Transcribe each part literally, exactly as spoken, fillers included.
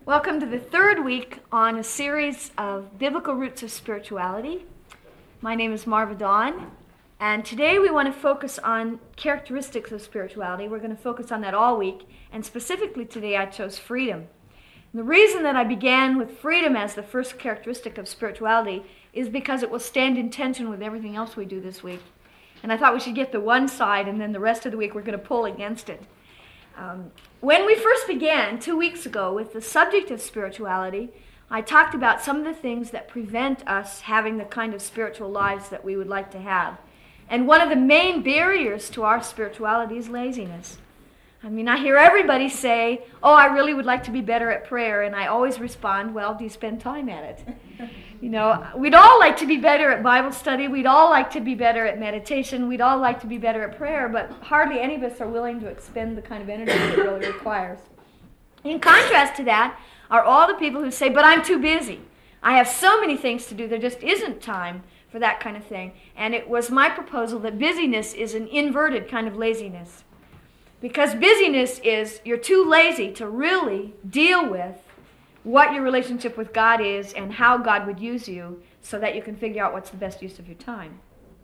Welcome to the third week on a series of biblical roots of spirituality. My name is Marva Dawn, and today we want to focus on characteristics of spirituality. We're going to focus on that all week, and specifically today I chose freedom. And the reason that I began with freedom as the first characteristic of spirituality is because it will stand in tension with everything else we do this week. And I thought we should get the one side, and then the rest of the week we're going to pull against it. Um, when we first began two weeks ago with the subject of spirituality, I talked about some of the things that prevent us having the kind of spiritual lives that we would like to have. And one of the main barriers to our spirituality is laziness. I mean, I hear everybody say, oh, I really would like to be better at prayer, and I always respond, well, do you spend time at it? You know, we'd all like to be better at Bible study, we'd all like to be better at meditation, we'd all like to be better at prayer, but hardly any of us are willing to expend the kind of energy it really requires. In contrast to that are all the people who say, but I'm too busy. I have so many things to do, there just isn't time for that kind of thing. And it was my proposal that busyness is an inverted kind of laziness. Because busyness is you're too lazy to really deal with what your relationship with God is and how God would use you so that you can figure out what's the best use of your time.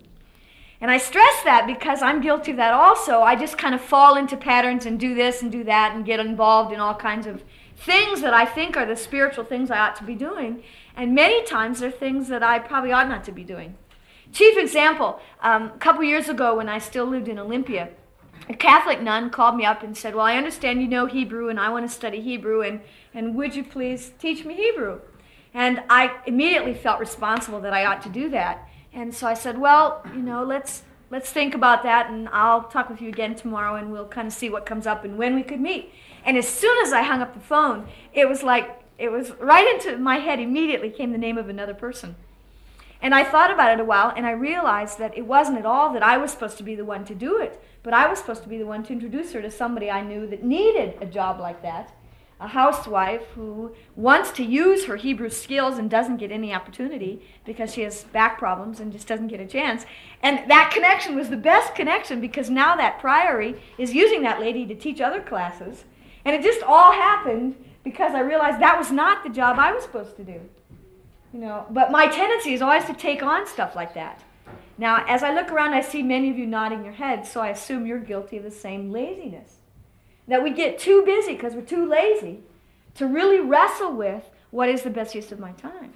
And I stress that because I'm guilty of that also. I just kind of fall into patterns and do this and do that and get involved in all kinds of things that I think are the spiritual things I ought to be doing. And many times they're things that I probably ought not to be doing. Chief example, um, a couple years ago when I still lived in Olympia, a Catholic nun called me up and said, well, I understand you know Hebrew and I want to study Hebrew, and, and would you please teach me Hebrew? And I immediately felt responsible that I ought to do that. And so I said, well, you know, let's let's think about that, and I'll talk with you again tomorrow, and we'll kind of see what comes up and when we could meet. And as soon as I hung up the phone, it was like, it was right into my head immediately came the name of another person. And I thought about it a while, and I realized that it wasn't at all that I was supposed to be the one to do it, but I was supposed to be the one to introduce her to somebody I knew that needed a job like that, a housewife who wants to use her Hebrew skills and doesn't get any opportunity because she has back problems and just doesn't get a chance. And that connection was the best connection because now that priory is using that lady to teach other classes. And it just all happened because I realized that was not the job I was supposed to do. You know, but my tendency is always to take on stuff like that. Now, as I look around, I see many of you nodding your heads, so I assume you're guilty of the same laziness. That we get too busy because we're too lazy to really wrestle with what is the best use of my time.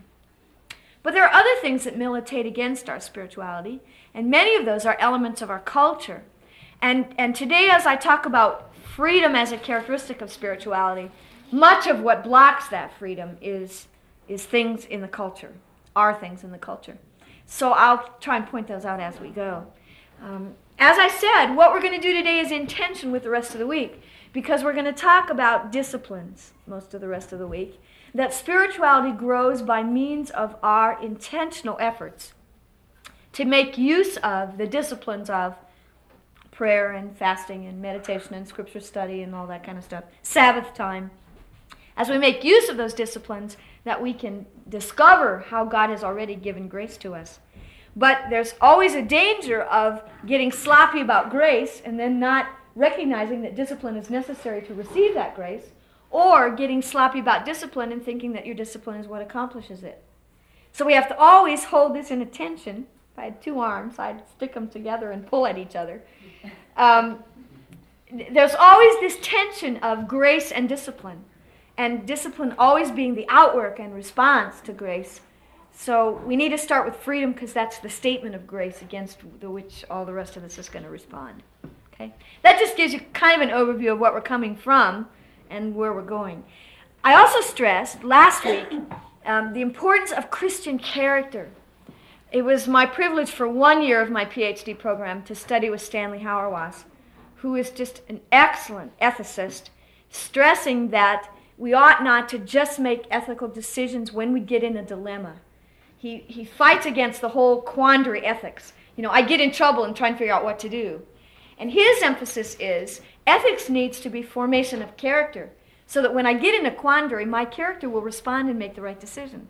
But there are other things that militate against our spirituality, and many of those are elements of our culture. And, and today, as I talk about freedom as a characteristic of spirituality, much of what blocks that freedom is is things in the culture, are things in the culture. So I'll try and point those out as we go. Um, as I said, what we're going to do today is in tension with the rest of the week, because we're going to talk about disciplines most of the rest of the week, that spirituality grows by means of our intentional efforts to make use of the disciplines of prayer and fasting and meditation and scripture study and all that kind of stuff, Sabbath time. As we make use of those disciplines, that we can discover how God has already given grace to us. But there's always a danger of getting sloppy about grace and then not recognizing that discipline is necessary to receive that grace, or getting sloppy about discipline and thinking that your discipline is what accomplishes it. So we have to always hold this in attention. If I had two arms, I'd stick them together and pull at each other. Um, there's always this tension of grace and discipline. And discipline always being the outwork and response to grace. So we need to start with freedom because that's the statement of grace against the which all the rest of us is going to respond. Okay? That just gives you kind of an overview of what we're coming from and where we're going. I also stressed last week um, the importance of Christian character. It was my privilege for one year of my P H D program to study with Stanley Hauerwas, who is just an excellent ethicist, stressing that we ought not to just make ethical decisions when we get in a dilemma. He he fights against the whole quandary ethics. You know, I get in trouble and try and figure out what to do. And his emphasis is ethics needs to be formation of character so that when I get in a quandary, my character will respond and make the right decision.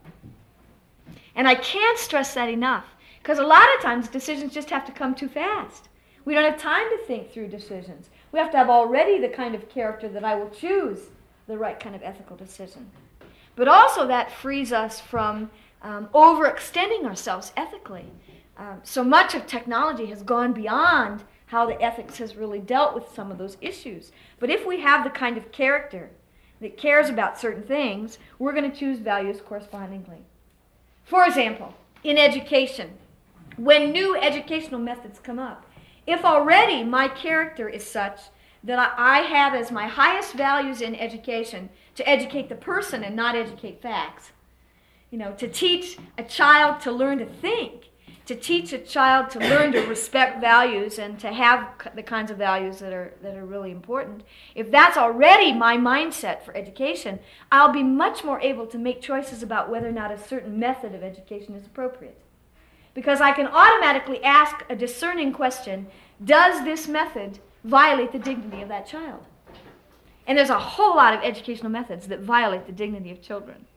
And I can't stress that enough because a lot of times decisions just have to come too fast. We don't have time to think through decisions. We have to have already the kind of character that I will choose the right kind of ethical decision. But also that frees us from um, overextending ourselves ethically. Um, so much of technology has gone beyond how the ethics has really dealt with some of those issues. But if we have the kind of character that cares about certain things, we're going to choose values correspondingly. For example, in education, when new educational methods come up, if already my character is such that I have as my highest values in education to educate the person and not educate facts, you know, to teach a child to learn to think, to teach a child to learn to respect values and to have the kinds of values that are that are really important. If that's already my mindset for education, I'll be much more able to make choices about whether or not a certain method of education is appropriate. Because I can automatically ask a discerning question, does this method violate the dignity of that child? And there's a whole lot of educational methods that violate the dignity of children.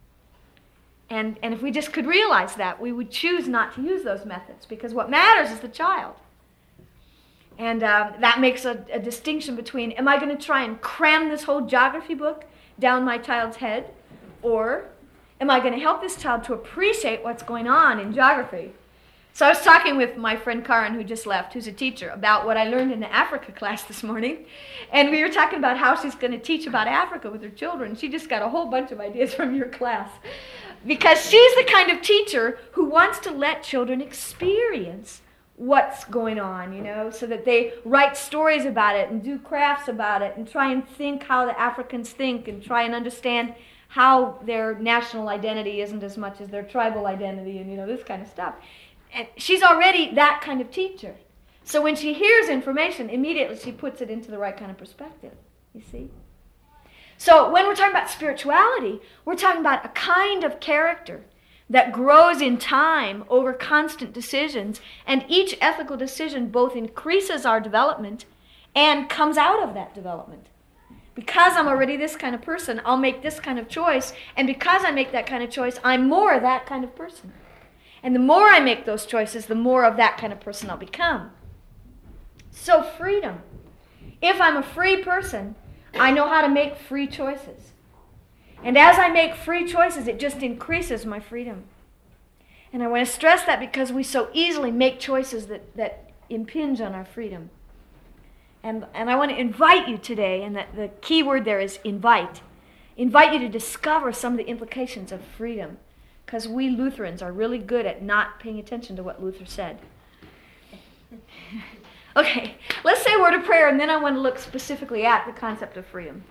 And, and if we just could realize that, we would choose not to use those methods, because what matters is the child. And um, that makes a, a distinction between, am I going to try and cram this whole geography book down my child's head, or am I going to help this child to appreciate what's going on in geography? So I was talking with my friend Karen, who just left, who's a teacher, about what I learned in the Africa class this morning. And we were talking about how she's going to teach about Africa with her children. She just got a whole bunch of ideas from your class. Because she's the kind of teacher who wants to let children experience what's going on, you know, so that they write stories about it and do crafts about it and try and think how the Africans think and try and understand how their national identity isn't as much as their tribal identity and, you know, this kind of stuff. And she's already that kind of teacher. So when she hears information, immediately she puts it into the right kind of perspective, you see? So when we're talking about spirituality, we're talking about a kind of character that grows in time over constant decisions, and each ethical decision both increases our development and comes out of that development. Because I'm already this kind of person, I'll make this kind of choice, and because I make that kind of choice, I'm more that kind of person. And the more I make those choices, the more of that kind of person I'll become. So freedom. If I'm a free person, I know how to make free choices. And as I make free choices, it just increases my freedom. And I want to stress that because we so easily make choices that, that impinge on our freedom. And, and I want to invite you today, and that the key word there is invite. Invite you to discover some of the implications of freedom. Because we Lutherans are really good at not paying attention to what Luther said. Okay, let's say a word of prayer, and then I want to look specifically at the concept of freedom.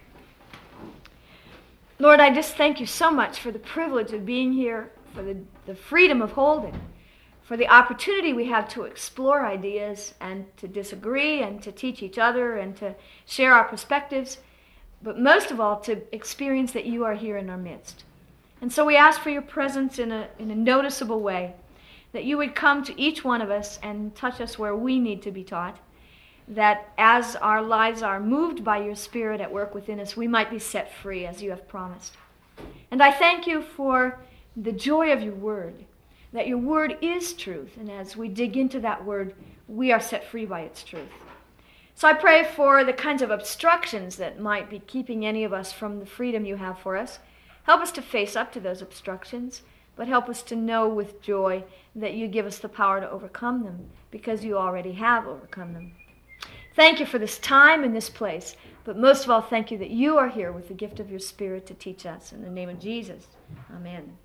Lord, I just thank you so much for the privilege of being here, for the, the freedom of holding, for the opportunity we have to explore ideas and to disagree and to teach each other and to share our perspectives, but most of all to experience that you are here in our midst. And so we ask for your presence in a, in a noticeable way, that you would come to each one of us and touch us where we need to be taught, that as our lives are moved by your Spirit at work within us, we might be set free as you have promised. And I thank you for the joy of your word, that your word is truth, and as we dig into that word, we are set free by its truth. So I pray for the kinds of obstructions that might be keeping any of us from the freedom you have for us. Help us to face up to those obstructions, but help us to know with joy that you give us the power to overcome them, because you already have overcome them. Thank you for this time and this place, but most of all, thank you that you are here with the gift of your Spirit to teach us. In the name of Jesus, amen.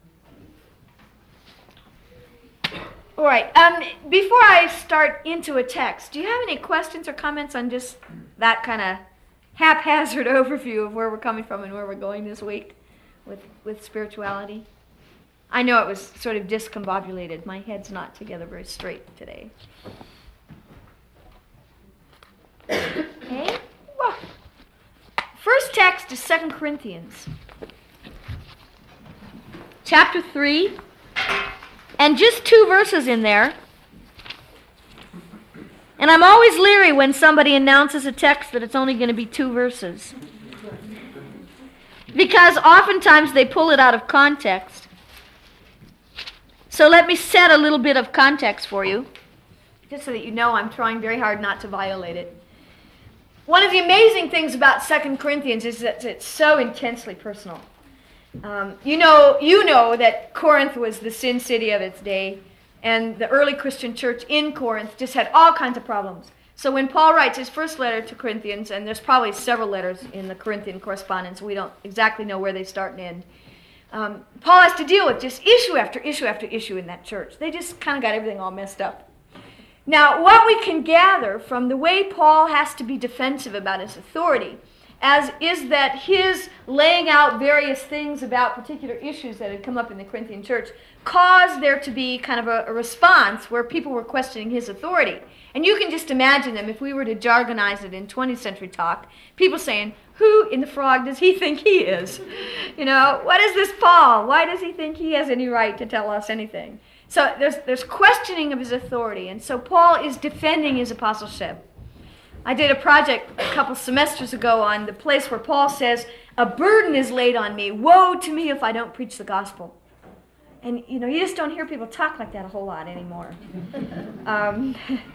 All right, um, before I start into a text, do you have any questions or comments on just that kind of haphazard overview of where we're coming from and where we're going this week with, with spirituality? I know it was sort of discombobulated. My head's not together very straight today. Okay? Well, first text is Second Corinthians, chapter three, and just two verses in there. And I'm always leery when somebody announces a text that it's only going to be two verses, because oftentimes they pull it out of context. So let me set a little bit of context for you, just so that you know I'm trying very hard not to violate it. One of the amazing things about Second Corinthians is that it's so intensely personal. Um, you know, you know that Corinth was the sin city of its day, and the early Christian church in Corinth just had all kinds of problems. So when Paul writes his first letter to Corinthians, and there's probably several letters in the Corinthian correspondence, we don't exactly know where they start and end, um, Paul has to deal with just issue after issue after issue in that church. They just kind of got everything all messed up. Now, what we can gather from the way Paul has to be defensive about his authority as is that his laying out various things about particular issues that had come up in the Corinthian church caused there to be kind of a, a response where people were questioning his authority. And you can just imagine them, if we were to jargonize it in twentieth century talk, people saying, who in the frog does he think he is? You know, what is this Paul? Why does he think he has any right to tell us anything? So there's, there's questioning of his authority, and so Paul is defending his apostleship. I did a project a couple semesters ago on the place where Paul says, a burden is laid on me. Woe to me if I don't preach the gospel. And, you know, you just don't hear people talk like that a whole lot anymore. Um,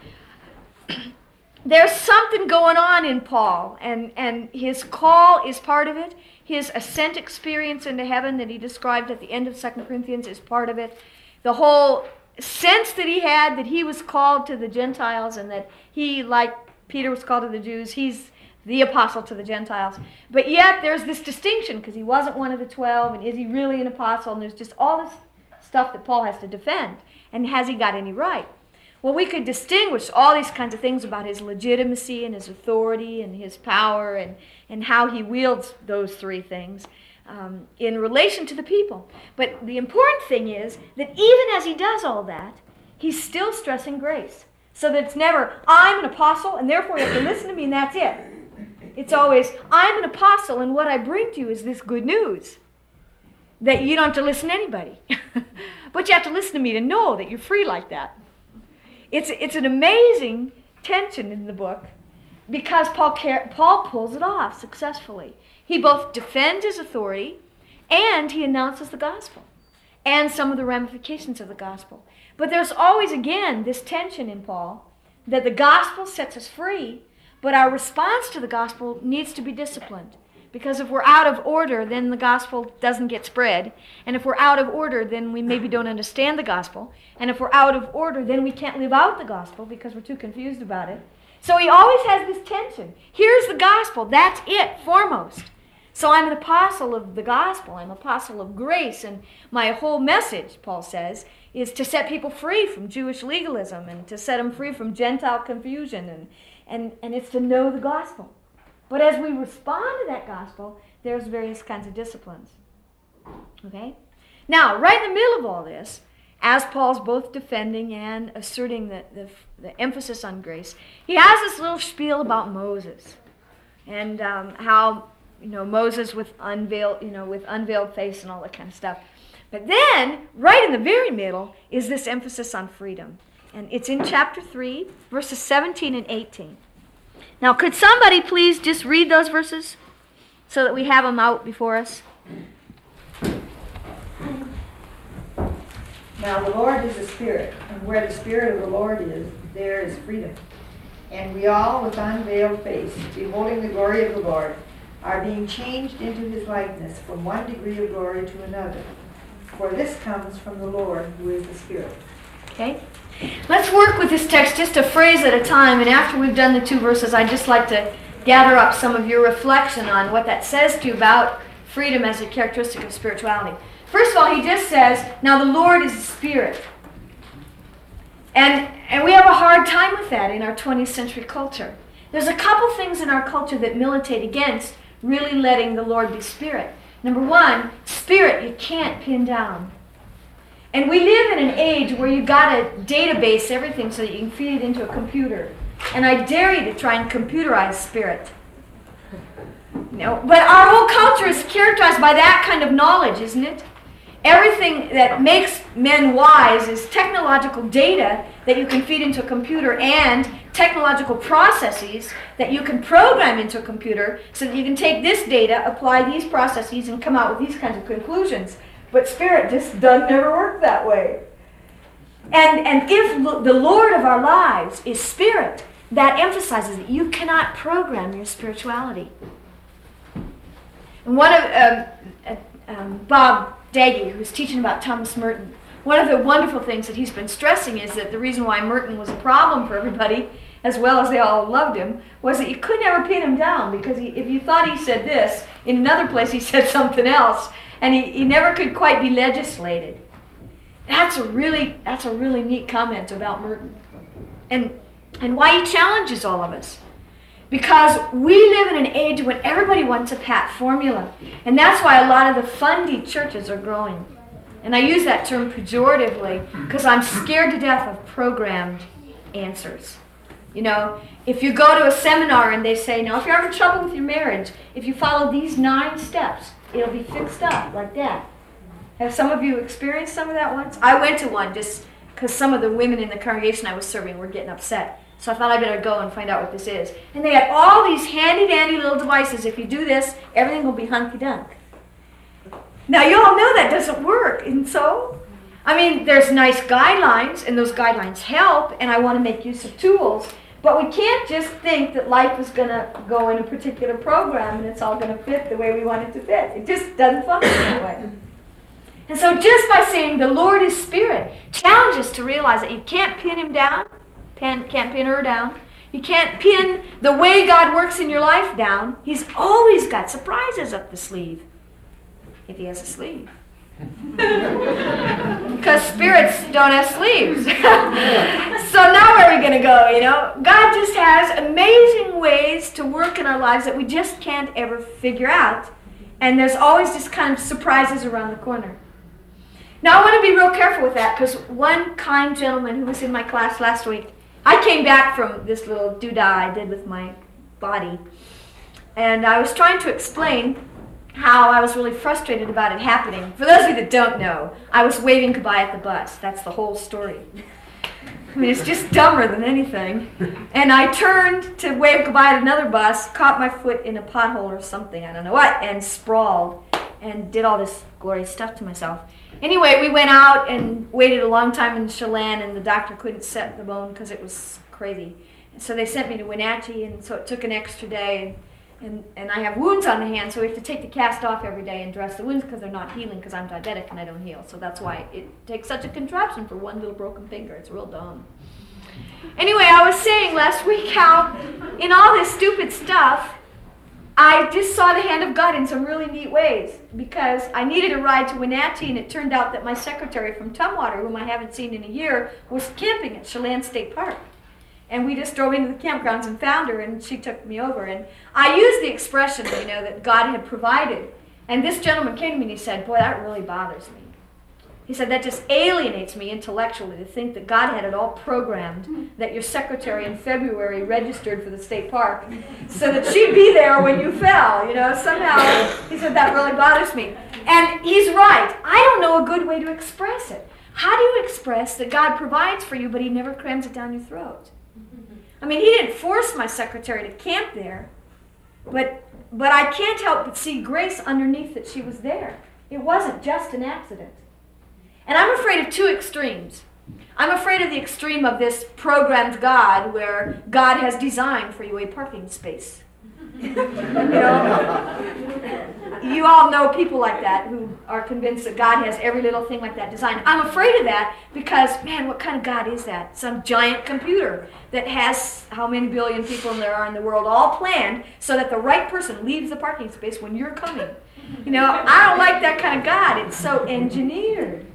there's something going on in Paul, and, and his call is part of it. His ascent experience into heaven that he described at the end of Second Corinthians is part of it. The whole sense that he had that he was called to the Gentiles and that he, like Peter was called to the Jews, he's the apostle to the Gentiles. But yet there's this distinction because he wasn't one of the twelve, and is he really an apostle? And there's just all this stuff that Paul has to defend. And has he got any right? Well, we could distinguish all these kinds of things about his legitimacy and his authority and his power and, and how he wields those three things um, in relation to the people. But the important thing is that even as he does all that, he's still stressing grace. So that it's never, I'm an apostle, and therefore you have to listen to me, and that's it. It's always, I'm an apostle, and what I bring to you is this good news. That you don't have to listen to anybody. But you have to listen to me to know that you're free like that. It's, it's an amazing tension in the book because Paul, Paul pulls it off successfully. He both defends his authority and he announces the gospel and some of the ramifications of the gospel. But there's always, again, this tension in Paul that the gospel sets us free, but our response to the gospel needs to be disciplined. Because if we're out of order, then the gospel doesn't get spread. And if we're out of order, then we maybe don't understand the gospel. And if we're out of order, then we can't live out the gospel because we're too confused about it. So he always has this tension. Here's the gospel. That's it, foremost. So I'm an apostle of the gospel. I'm an apostle of grace. And my whole message, Paul says, is to set people free from Jewish legalism and to set them free from Gentile confusion. And, and, and it's to know the gospel. But as we respond to that gospel, there's various kinds of disciplines. Okay? Now, right in the middle of all this, as Paul's both defending and asserting the, the, the emphasis on grace, he has this little spiel about Moses and um, how, you know, Moses with unveiled, you know, with unveiled face and all that kind of stuff. But then, right in the very middle, is this emphasis on freedom. And it's in chapter three, verses seventeen and eighteen. Now, could somebody please just read those verses so that we have them out before us? Now the Lord is a spirit, and where the spirit of the Lord is, there is freedom. And we all, with unveiled face, beholding the glory of the Lord, are being changed into his likeness from one degree of glory to another. For this comes from the Lord, who is the Spirit. Okay? Let's work with this text just a phrase at a time, and after we've done the two verses, I'd just like to gather up some of your reflection on what that says to you about freedom as a characteristic of spirituality. First of all, he just says, now the Lord is a spirit. And, and we have a hard time with that in our twentieth century culture. There's a couple things in our culture that militate against really letting the Lord be spirit. Number one, spirit you can't pin down. And we live in an age where you've got to database everything so that you can feed it into a computer. And I dare you to try and computerize spirit. No, but our whole culture is characterized by that kind of knowledge, isn't it? Everything that makes men wise is technological data that you can feed into a computer and technological processes that you can program into a computer so that you can take this data, apply these processes, and come out with these kinds of conclusions. But spirit just doesn't ever work that way. And, and if lo- the Lord of our lives is spirit, that emphasizes that you cannot program your spirituality. And one of um, uh, um, Bob Daggy, who's teaching about Thomas Merton, one of the wonderful things that he's been stressing is that the reason why Merton was a problem for everybody, as well as they all loved him, was that you could never pin him down, because he, if you thought he said this, in another place he said something else, and he, he never could quite be legislated. That's a really that's a really neat comment about Merton, and and why he challenges all of us. Because we live in an age when everybody wants a pat formula. And that's why a lot of the fundy churches are growing. And I use that term pejoratively because I'm scared to death of programmed answers. You know, if you go to a seminar and they say, now if you're having trouble with your marriage, if you follow these nine steps, it'll be fixed up like that. Have some of you experienced some of that once? I went to one just because some of the women in the congregation I was serving were getting upset. So I thought I better go and find out what this is. And they had all these handy-dandy little devices. If you do this, everything will be hunky-dunk. Now, you all know that doesn't work. And so, I mean, there's nice guidelines, and those guidelines help, and I want to make use of tools. But we can't just think that life is going to go in a particular program, and it's all going to fit the way we want it to fit. It just doesn't function that way. And so just by saying the Lord is Spirit, challenges to realize that you can't pin him down, Can't, can't pin her down. You can't pin the way God works in your life down. He's always got surprises up the sleeve. If he has a sleeve. Because spirits don't have sleeves. So now where are we going to go, you know? God just has amazing ways to work in our lives that we just can't ever figure out. And there's always just kind of surprises around the corner. Now I want to be real careful with that, because one kind gentleman who was in my class last week, I came back from this little doodah I did with my body, and I was trying to explain how I was really frustrated about it happening. For those of you that don't know, I was waving goodbye at the bus. That's the whole story. I mean, it's just dumber than anything. And I turned to wave goodbye at another bus, caught my foot in a pothole or something, I don't know what, and sprawled and did all this glorious stuff to myself. Anyway, we went out and waited a long time in Chelan, and the doctor couldn't set the bone because it was crazy. And so they sent me to Wenatchee, and so it took an extra day. And, and, and I have wounds on the hand, so we have to take the cast off every day and dress the wounds because they're not healing, because I'm diabetic and I don't heal. So that's why it takes such a contraption for one little broken finger. It's real dumb. Anyway, I was saying last week how in all this stupid stuff, I just saw the hand of God in some really neat ways, because I needed a ride to Wenatchee, and it turned out that my secretary from Tumwater, whom I haven't seen in a year, was camping at Chelan State Park. And we just drove into the campgrounds and found her, and she took me over. And I used the expression, you know, that God had provided. And this gentleman came to me and he said, boy, that really bothers me. He said, that just alienates me intellectually to think that God had it all programmed, that your secretary in February registered for the state park so that she'd be there when you fell. You know, somehow, he said, that really bothers me. And he's right. I don't know a good way to express it. How do you express that God provides for you, but he never crams it down your throat? I mean, he didn't force my secretary to camp there, but, but I can't help but see grace underneath that she was there. It wasn't just an accident. And I'm afraid of two extremes. I'm afraid of the extreme of this programmed God, where God has designed for you a parking space. You know? You all know people like that who are convinced that God has every little thing like that designed. I'm afraid of that because, man, what kind of God is that? Some giant computer that has how many billion people there are in the world all planned so that the right person leaves the parking space when you're coming. You know, I don't like that kind of God. It's so engineered.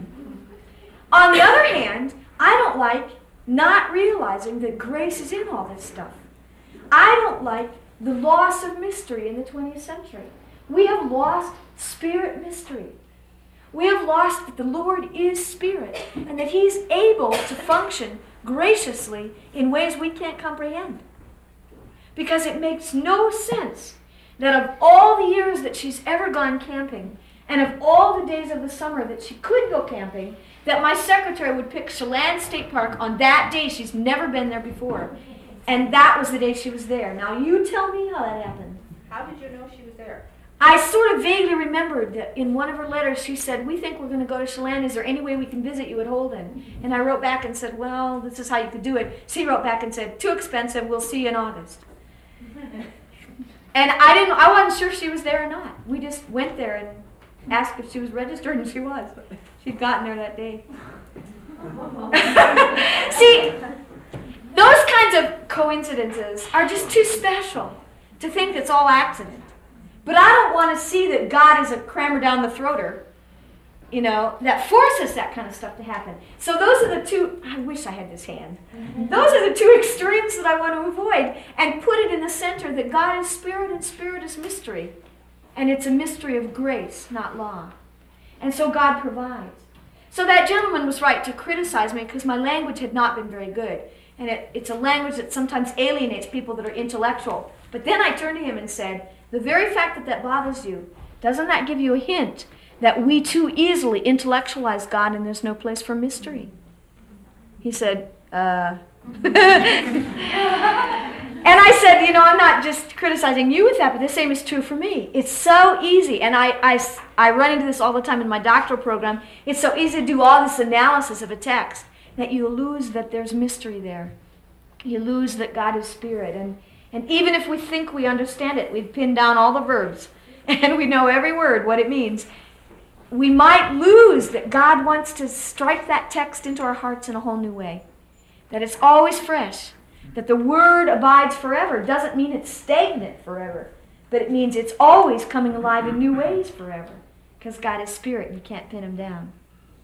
On the other hand, I don't like not realizing that grace is in all this stuff. I don't like the loss of mystery in the twentieth century. We have lost spirit mystery. We have lost that the Lord is spirit and that he's able to function graciously in ways we can't comprehend. Because it makes no sense that of all the years that she's ever gone camping, and of all the days of the summer that she could go camping, that my secretary would pick Chelan State Park on that day. She's never been there before. And that was the day she was there. Now you tell me how that happened. How did you know she was there? I sort of vaguely remembered that in one of her letters she said, we think we're going to go to Chelan. Is there any way we can visit you at Holden? And I wrote back and said, well, this is how you could do it. She wrote back and said, too expensive. We'll see you in August. And I didn't. I wasn't sure she was there or not. We just went there and asked if she was registered, and she was. She'd gotten there that day. See, those kinds of coincidences are just too special to think it's all accident. But I don't want to see that God is a crammer down the throater, you know, that forces that kind of stuff to happen. So those are the two, I wish I had this hand. Those are the two extremes that I want to avoid, and put it in the center that God is spirit and spirit is mystery. And it's a mystery of grace, not law. And so God provides. So that gentleman was right to criticize me because my language had not been very good. And it, it's a language that sometimes alienates people that are intellectual. But then I turned to him and said, the very fact that that bothers you, doesn't that give you a hint that we too easily intellectualize God and there's no place for mystery? He said, uh... And I said, you know, I'm not just criticizing you with that, but the same is true for me. It's so easy, and I, I, I run into this all the time in my doctoral program. It's so easy to do all this analysis of a text that you lose that there's mystery there. You lose that God is spirit. And, and even if we think we understand it, we've pinned down all the verbs, and we know every word, what it means, we might lose that God wants to strike that text into our hearts in a whole new way. That it's always fresh. That the word abides forever doesn't mean it's stagnant forever, but it means it's always coming alive in new ways forever, because God is spirit and you can't pin him down.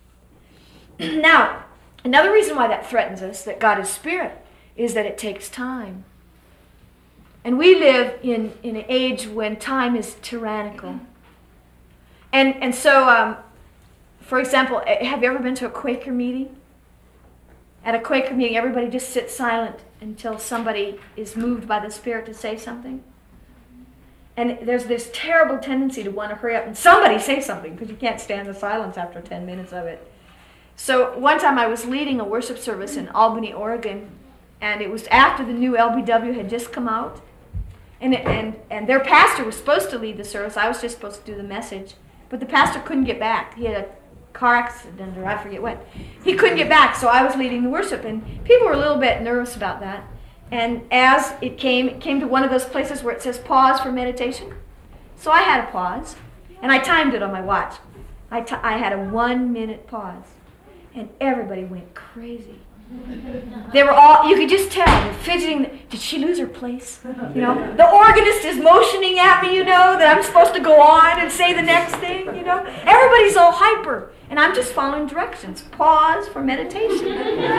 Now, another reason why that threatens us, that God is spirit, is that it takes time. And we live in, in an age when time is tyrannical. And, and so, um, for example, have you ever been to a Quaker meeting? At a Quaker meeting, everybody just sits silent until somebody is moved by the Spirit to say something. And there's this terrible tendency to want to hurry up and somebody say something, because you can't stand the silence after ten minutes of it. So one time I was leading a worship service in Albany, Oregon, and it was after the new L B W had just come out. And, it, and, and their pastor was supposed to lead the service. I was just supposed to do the message. But the pastor couldn't get back. He had a car accident, or I forget what. He couldn't get back, so I was leading the worship, and people were a little bit nervous about that. And as it came, it came to one of those places where it says pause for meditation. So I had a pause, and I timed it on my watch. I, t- I had a one-minute pause, and everybody went crazy. They were all, you could just tell, they're fidgeting. Did she lose her place? You know, the organist is motioning at me, you know, that I'm supposed to go on and say the next thing, you know. Everybody's all hyper, and I'm just following directions. Pause for meditation.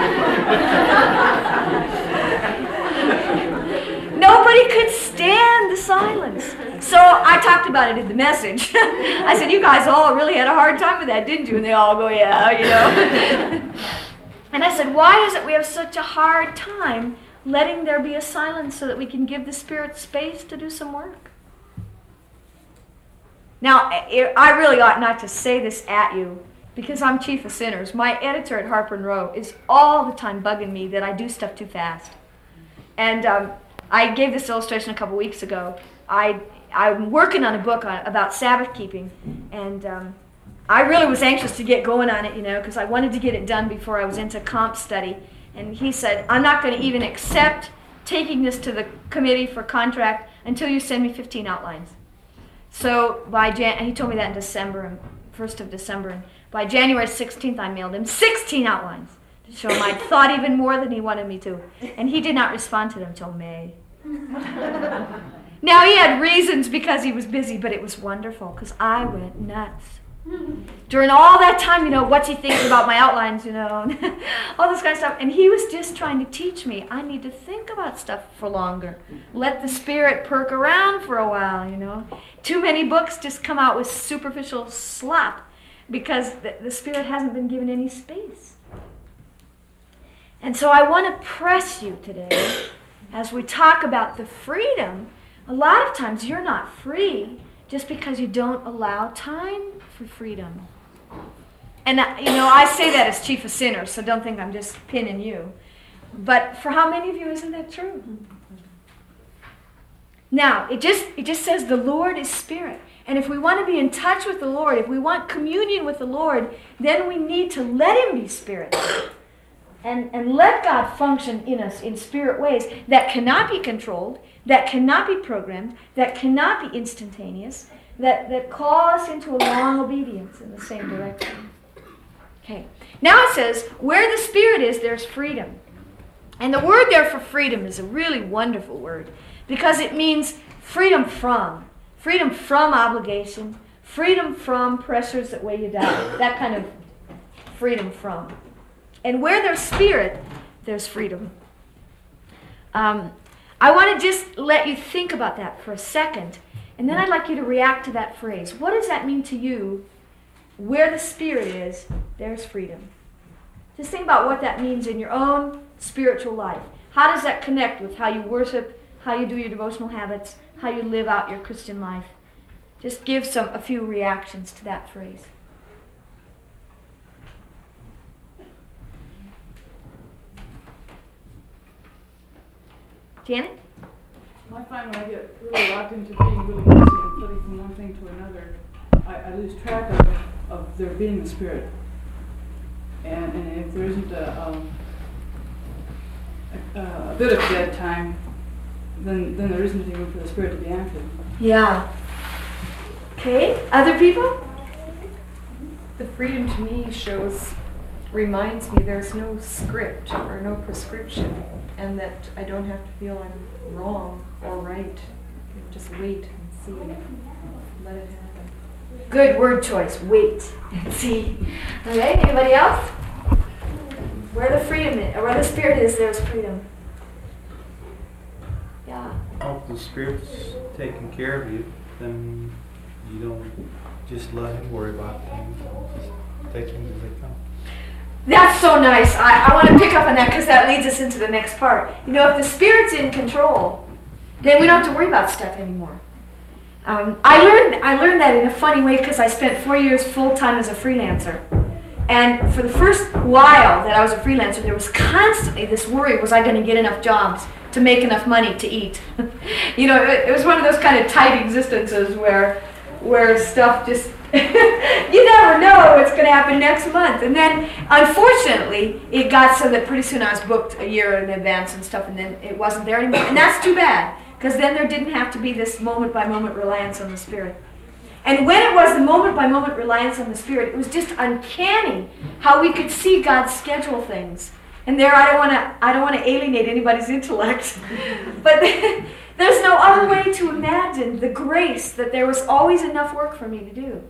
Nobody could stand the silence. So I talked about it in the message. I said, you guys all really had a hard time with that, didn't you? And they all go, yeah, you know. And I said, why is it we have such a hard time letting there be a silence so that we can give the Spirit space to do some work? Now, I really ought not to say this at you, because I'm chief of sinners. My editor at Harper and Row is all the time bugging me that I do stuff too fast. And um, I gave this illustration a couple weeks ago. I, I'm working on a book on, about Sabbath keeping, and um, I really was anxious to get going on it, you know, because I wanted to get it done before I was into comp study. And he said, I'm not going to even accept taking this to the committee for contract until you send me fifteen outlines. So by Jan, and he told me that in December, first of December, and by January sixteenth I mailed him sixteen outlines to show him I'd thought even more than he wanted me to. And he did not respond to them until May. Now he had reasons because he was busy, but it was wonderful because I went nuts. During all that time, you know, what's he thinking about my outlines, you know, all this kind of stuff. And he was just trying to teach me, I need to think about stuff for longer. Let the Spirit perk around for a while, you know. Too many books just come out with superficial slop because the, the Spirit hasn't been given any space. And so I want to press you today, as we talk about the freedom, a lot of times you're not free just because you don't allow time for freedom. And, you know, I say that as chief of sinners, so don't think I'm just pinning you. But for how many of you isn't that true? Now, it just it just says the Lord is spirit. And if we want to be in touch with the Lord, if we want communion with the Lord, then we need to let him be Spirit. And, and let God function in us in spirit ways that cannot be controlled, that cannot be programmed, that cannot be instantaneous, that, that call us into a long obedience in the same direction. Okay. Now it says, where the Spirit is, there's freedom. And the word there for freedom is a really wonderful word because it means freedom from. Freedom from obligation, freedom from pressures that weigh you down, that kind of freedom from. And where there's Spirit, there's freedom. Um, I want to just let you think about that for a second, and then I'd like you to react to that phrase. What does that mean to you? Where the Spirit is, there's freedom. Just think about what that means in your own spiritual life. How does that connect with how you worship, how you do your devotional habits, how you live out your Christian life? Just give some a few reactions to that phrase. Janet? I find when I get really locked into being really busy and flitting from one thing to another, I, I lose track of, of there being the Spirit. And, and if there isn't a, um, a, a bit of dead time, then, then there isn't any room for the Spirit to be active. Yeah. Okay, other people? The freedom to me shows, reminds me there's no script or no prescription, and that I don't have to feel I'm wrong or right. Just wait and see and let it happen. Good word choice, wait and see. Okay, anybody else? Where the freedom is, or where the Spirit is, there's freedom. Yeah. If the Spirit's taking care of you, then you don't just let him worry about things. Just take things as they come. That's so nice. I, I want to pick up on that because that leads us into the next part. You know, if the Spirit's in control, then we don't have to worry about stuff anymore. Um, I learned I learned that in a funny way because I spent four years full-time as a freelancer. And for the first while that I was a freelancer, there was constantly this worry, was I going to get enough jobs to make enough money to eat? You know, it, it was one of those kind of tight existences where where stuff just, you never know what's going to happen next month. And then, unfortunately, it got so that pretty soon I was booked a year in advance and stuff, and then it wasn't there anymore. And that's too bad, because then there didn't have to be this moment-by-moment reliance on the Spirit. And when it was the moment-by-moment reliance on the Spirit, it was just uncanny how we could see God schedule things. And there, I don't want to I don't want to alienate anybody's intellect, but there's no other way to imagine the grace that there was always enough work for me to do.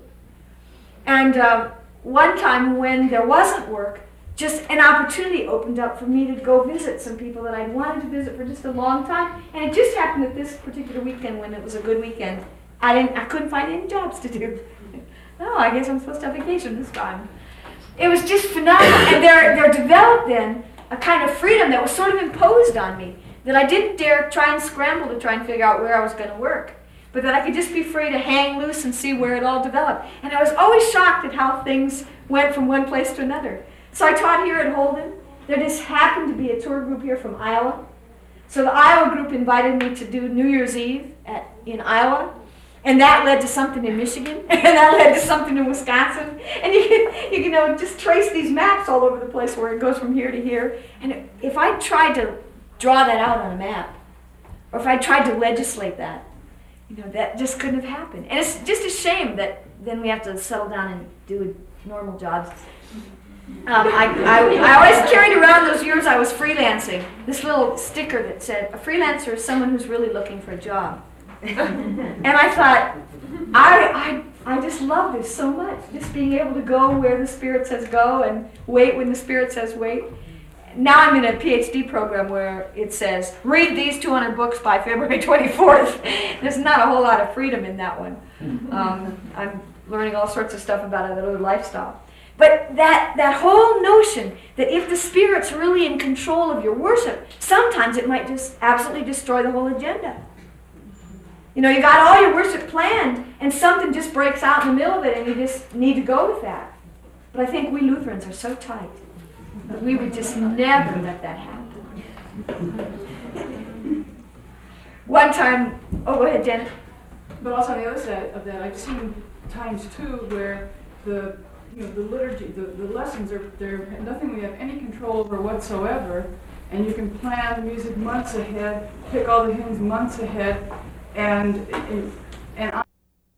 And uh, one time when there wasn't work, just an opportunity opened up for me to go visit some people that I'd wanted to visit for just a long time. And it just happened that this particular weekend, when it was a good weekend, I didn't I couldn't find any jobs to do. Oh, I guess I'm supposed to have vacation this time. It was just phenomenal. And there, there developed then a kind of freedom that was sort of imposed on me, that I didn't dare try and scramble to try and figure out where I was going to work, but that I could just be free to hang loose and see where it all developed. And I was always shocked at how things went from one place to another. So I taught here at Holden. There just happened to be a tour group here from Iowa. So the Iowa group invited me to do New Year's Eve at, in Iowa. And that led to something in Michigan, and that led to something in Wisconsin. And you can, you know, just trace these maps all over the place where it goes from here to here. And if I tried to draw that out on a map, or if I tried to legislate that, you know, that just couldn't have happened. And it's just a shame that then we have to settle down and do normal jobs. Um, I, I, I always carried around those years I was freelancing this little sticker that said, a freelancer is someone who's really looking for a job. And I thought, I, I I just love this so much, just being able to go where the Spirit says go and wait when the Spirit says wait. Now I'm in a P H D program where it says, read these two hundred books by February twenty-fourth. There's not a whole lot of freedom in that one. Um, I'm learning all sorts of stuff about a little lifestyle. But that, that whole notion that if the Spirit's really in control of your worship, sometimes it might just absolutely destroy the whole agenda. You know, you got all your worship planned, and something just breaks out in the middle of it, and you just need to go with that. But I think we Lutherans are so tight that we would just never let that happen. One time, oh, go ahead, Janet. but also on the other side of that, I've seen times too where the you know the liturgy, the, the lessons are they're nothing we have any control over whatsoever, and you can plan the music months ahead, pick all the hymns months ahead, and and, and I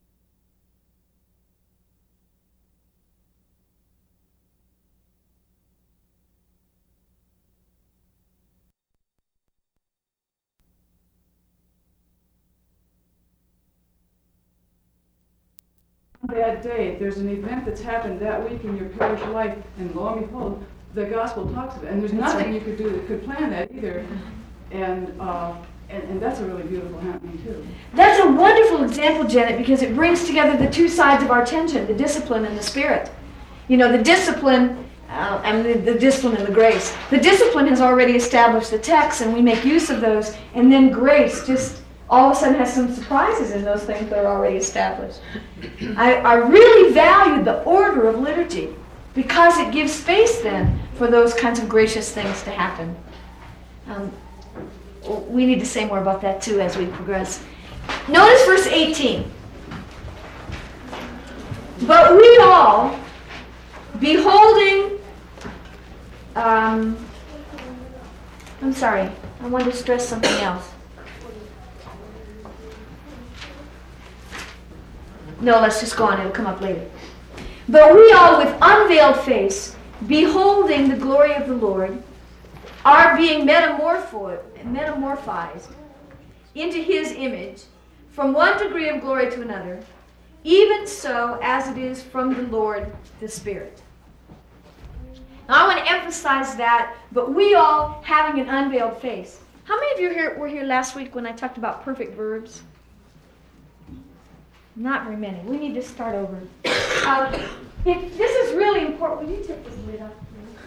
bad day, there's an event that's happened that week in your parish life, and lo and behold, the gospel talks of it. And there's That's nothing right. you could do that could plan that either. And, uh, and and that's a really beautiful happening too. That's a wonderful example, Janet, because it brings together the two sides of our tension, the discipline and the spirit. You know, the discipline, uh, and the, the discipline and the grace. The discipline has already established the text, and we make use of those, and then grace just all of a sudden has some surprises in those things that are already established. I, I really value the order of liturgy because it gives space then for those kinds of gracious things to happen. Um, we need to say more about that too as we progress. Notice verse eighteen. But we all, beholding, um, I'm sorry, I wanted to stress something else. No, let's just go on, it'll come up later. But we all with unveiled face, beholding the glory of the Lord, are being metamorpho- metamorphized into his image from one degree of glory to another, even so as it is from the Lord the Spirit. Now I want to emphasize that, but we all having an unveiled face. How many of you here, were here last week when I talked about perfect verbs? Not very many. We need to start over. Um, if, this is really important. Will you take this lid off?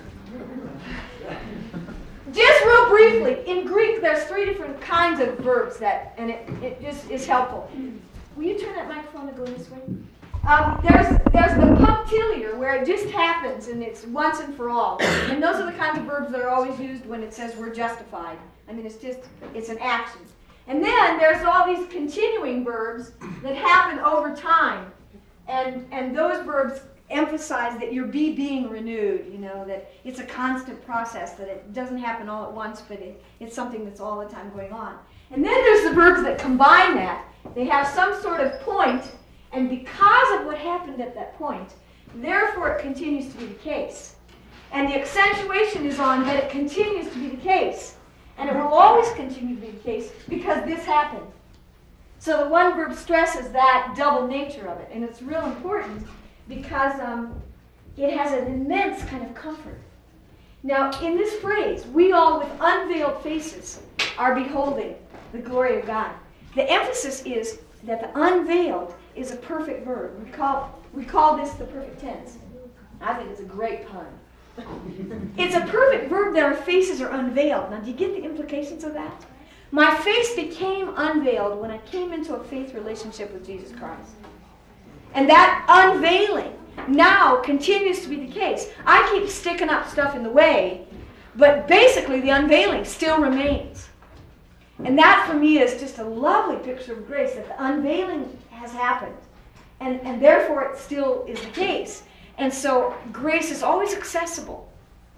Just real briefly, in Greek there's three different kinds of verbs that, and it, it just is helpful. Will you turn that microphone to go this way? Um, there's there's the punctiliar, where it just happens and it's once and for all. And those are the kinds of verbs that are always used when it says we're justified. I mean, it's just, it's an action. And then there's all these continuing verbs that happen over time. And and those verbs emphasize that you're be being renewed, you know, that it's a constant process, that it doesn't happen all at once, but it, it's something that's all the time going on. And then there's the verbs that combine that. They have some sort of point, and because of what happened at that point, therefore it continues to be the case. And the accentuation is on that it continues to be the case. And it will always continue to be the case because this happened. So the one verb stresses that double nature of it. And it's real important because um, it has an immense kind of comfort. Now, in this phrase, we all with unveiled faces are beholding the glory of God. The emphasis is that the unveiled is a perfect verb. We call, we call this the perfect tense. I think it's a great pun. It's a perfect verb that our faces are unveiled. Now, do you get the implications of that? My face became unveiled when I came into a faith relationship with Jesus Christ. And that unveiling now continues to be the case. I keep sticking up stuff in the way, but basically the unveiling still remains. And that for me is just a lovely picture of grace, that the unveiling has happened. And, and therefore it still is the case. And so grace is always accessible.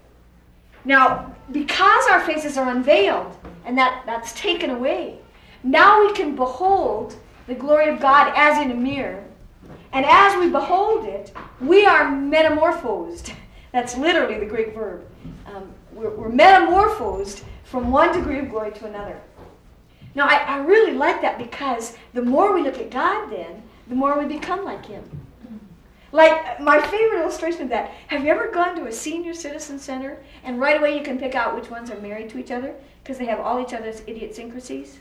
Now, because our faces are unveiled, and that, that's taken away, now we can behold the glory of God as in a mirror. And as we behold it, we are metamorphosed. That's literally the Greek verb. Um, we're, we're metamorphosed from one degree of glory to another. Now, I, I really like that because the more we look at God then, the more we become like Him. Like, my favorite illustration of that, have you ever gone to a senior citizen center and right away you can pick out which ones are married to each other because they have all each other's idiosyncrasies?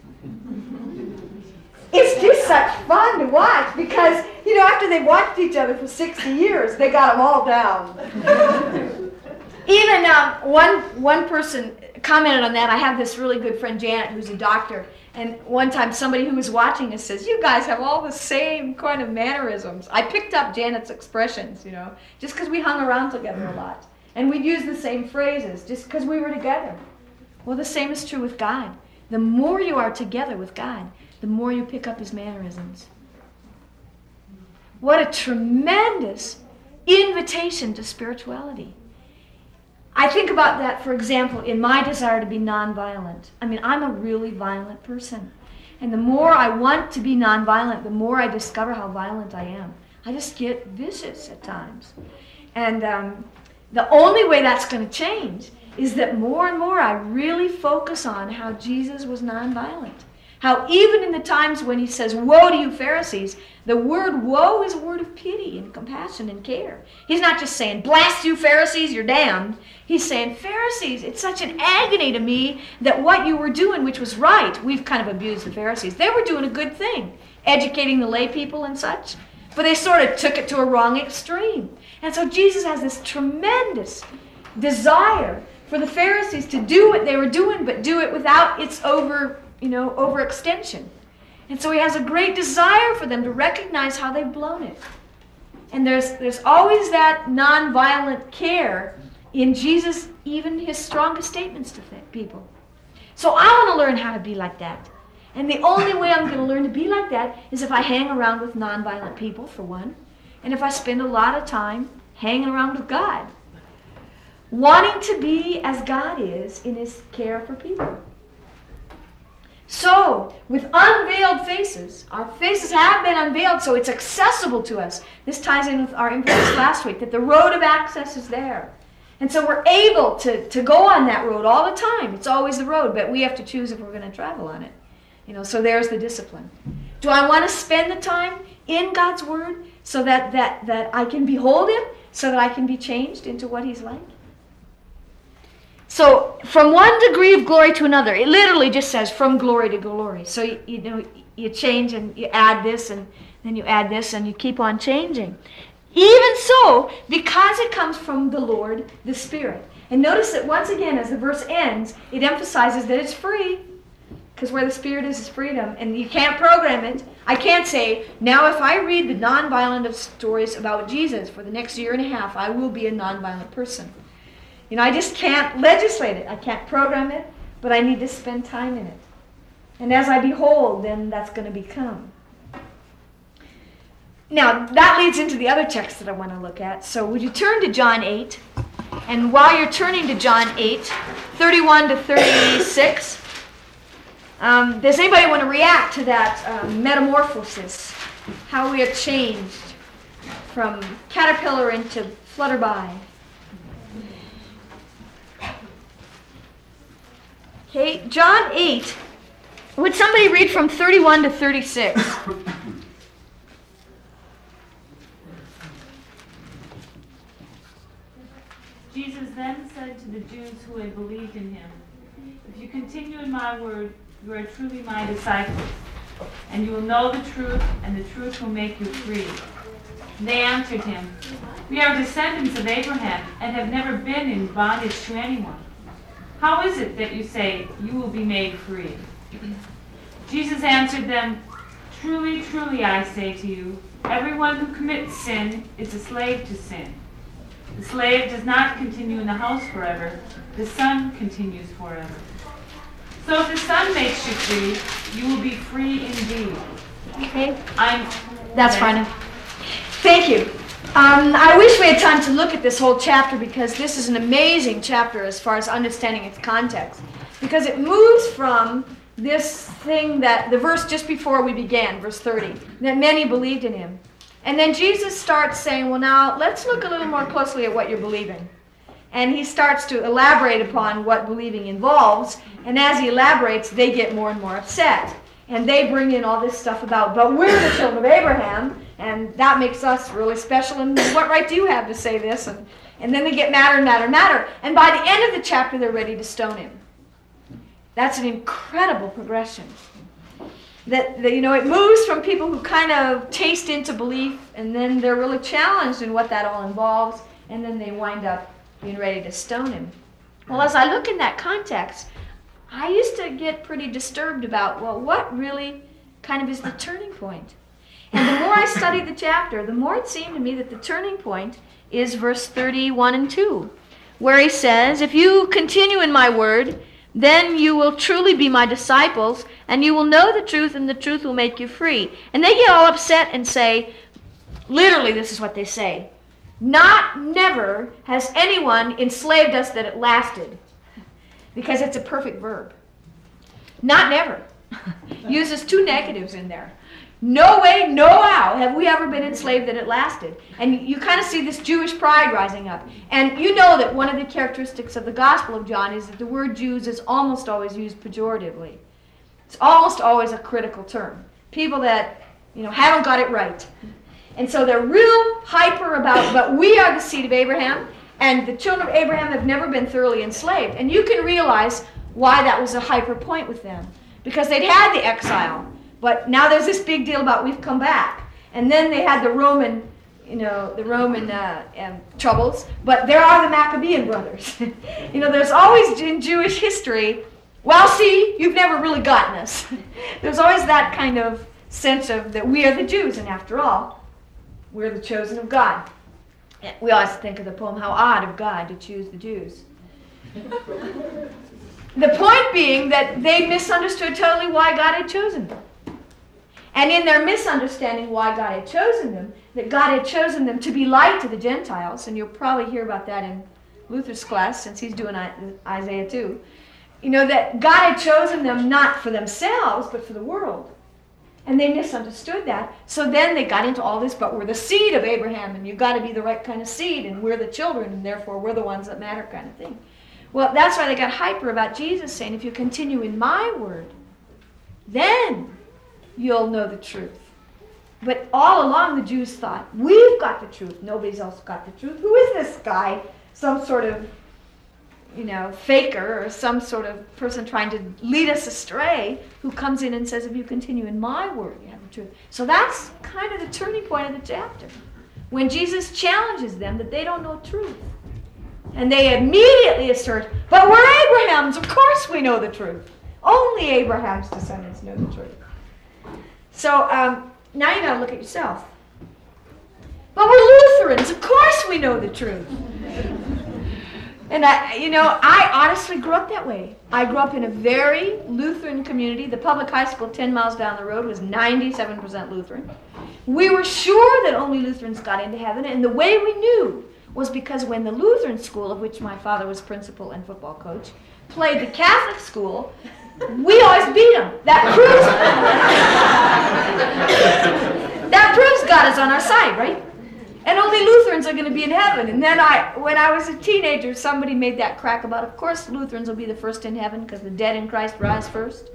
It's just such fun to watch because, you know, after they've watched each other for sixty years, they got them all down. Even um, one, one person commented on that. I have this really good friend, Janet, who's a doctor. And one time somebody who was watching us says, you guys have all the same kind of mannerisms. I picked up Janet's expressions, you know, just because we hung around together a lot. And we'd use the same phrases just because we were together. Well, the same is true with God. The more you are together with God, the more you pick up His mannerisms. What a tremendous invitation to spirituality. I think about that, for example, in my desire to be nonviolent. I mean, I'm a really violent person. And the more I want to be nonviolent, the more I discover how violent I am. I just get vicious at times. And um, the only way that's going to change is that more and more I really focus on how Jesus was nonviolent. How even in the times when he says, woe to you Pharisees, the word woe is a word of pity and compassion and care. He's not just saying, blast you Pharisees, you're damned. He's saying, Pharisees, it's such an agony to me that what you were doing, which was right, we've kind of abused the Pharisees. They were doing a good thing, educating the lay people and such, but they sort of took it to a wrong extreme. And so Jesus has this tremendous desire for the Pharisees to do what they were doing, but do it without its over, you know, overextension. And so he has a great desire for them to recognize how they've blown it. And there's there's always that nonviolent care in Jesus, even his strongest statements to th- people. So I want to learn how to be like that. And the only way I'm going to learn to be like that is if I hang around with nonviolent people, for one, and if I spend a lot of time hanging around with God, wanting to be as God is in his care for people. So, with unveiled faces, our faces have been unveiled, so it's accessible to us. This ties in with our emphasis last week, that the road of access is there. And so we're able to, to go on that road all the time. It's always the road, but we have to choose if we're going to travel on it. You know, so there's the discipline. Do I want to spend the time in God's Word so that, that, that I can behold him, so that I can be changed into what he's like? So, from one degree of glory to another, it literally just says from glory to glory. So, you, you know, you change and you add this and then you add this and you keep on changing. Even so, because it comes from the Lord, the Spirit. And notice that once again, as the verse ends, it emphasizes that it's free. Because where the Spirit is, is freedom. And you can't program it. I can't say, now if I read the nonviolent of stories about Jesus for the next year and a half, I will be a nonviolent person. You know, I just can't legislate it. I can't program it, but I need to spend time in it. And as I behold, then that's going to become. Now, that leads into the other text that I want to look at. So would you turn to John eight? And while you're turning to John eight, thirty-one to thirty-six, um, does anybody want to react to that um, metamorphosis? How we are changed from caterpillar into flutterby. Okay, John eight. Would somebody read from thirty-one to thirty-six? Jesus then said to the Jews who had believed in him, if you continue in my word, you are truly my disciples, and you will know the truth, and the truth will make you free. And they answered him, we are descendants of Abraham, and have never been in bondage to anyone. How is it that you say, you will be made free? Jesus answered them, truly, truly, I say to you, everyone who commits sin is a slave to sin. The slave does not continue in the house forever. The Son continues forever. So if the Son makes you free, you will be free indeed. Okay, I'm. that's fine. Thank you. Um, I wish we had time to look at this whole chapter because this is an amazing chapter as far as understanding its context. Because it moves from this thing that, the verse just before we began, verse thirty, that many believed in him. And then Jesus starts saying, well now, let's look a little more closely at what you're believing. And he starts to elaborate upon what believing involves. And as he elaborates, they get more and more upset. And they bring in all this stuff about, but we're the children of Abraham, and that makes us really special, and what right do you have to say this? And, and then they get madder and madder and madder. And by the end of the chapter, they're ready to stone him. That's an incredible progression. That, that, you know, it moves from people who kind of taste into belief, and then they're really challenged in what that all involves, and then they wind up being ready to stone him. Well, as I look in that context, I used to get pretty disturbed about, well, what really kind of is the turning point? And the more I studied the chapter, the more it seemed to me that the turning point is verse thirty-one and two, where he says, if you continue in my word, then you will truly be my disciples, and you will know the truth, and the truth will make you free. And they get all upset and say, Literally, this is what they say. Not never has anyone enslaved us that it lasted. Because it's a perfect verb. Not never. Uses two negatives in there. No way, no how have we ever been enslaved that it lasted. And you kind of see this Jewish pride rising up. And you know that one of the characteristics of the Gospel of John is that the word Jews is almost always used pejoratively. It's almost always a critical term. People that, you know, haven't got it right. And so they're real hyper about, but we are the seed of Abraham, and the children of Abraham have never been thoroughly enslaved. And you can realize why that was a hyper point with them. Because they'd had the exile. But now there's this big deal about we've come back. And then they had the Roman, you know, the Roman uh, um, troubles. But there are the Maccabean brothers. You know, there's always in Jewish history, well, see, you've never really gotten us. There's always that kind of sense of that we are the Jews. And after all, we're the chosen of God. We always think of the poem, how odd of God to choose the Jews. The point being that they misunderstood totally why God had chosen them. And in their misunderstanding why God had chosen them, that God had chosen them to be light to the Gentiles, and you'll probably hear about that in Luther's class, since he's doing Isaiah too. You know, that God had chosen them not for themselves, but for the world. And they misunderstood that. So then they got into all this, but we're the seed of Abraham, and you've got to be the right kind of seed, and we're the children, and therefore we're the ones that matter kind of thing. Well, that's why they got hyper about Jesus saying, if you continue in my word, then you'll know the truth. But all along the Jews thought, we've got the truth. Nobody's else got the truth. Who is this guy? Some sort of, you know, faker or some sort of person trying to lead us astray who comes in and says, if you continue in my word, you have the truth. So that's kind of the turning point of the chapter. When Jesus challenges them that they don't know truth. And they immediately assert, but we're Abraham's. Of course we know the truth. Only Abraham's descendants know the truth. So um, now you got to look at yourself. But we're Lutherans. Of course we know the truth. And I, you know, I honestly grew up that way. I grew up in a very Lutheran community. The public high school ten miles down the road was ninety-seven percent Lutheran. We were sure that only Lutherans got into heaven, and the way we knew was because when the Lutheran school, of which my father was principal and football coach, played the Catholic school, we always beat them. That proves that proves God is on our side, right? And only Lutherans are going to be in heaven. And then I, when I was a teenager, somebody made that crack about, of course, Lutherans will be the first in heaven because the dead in Christ rise first.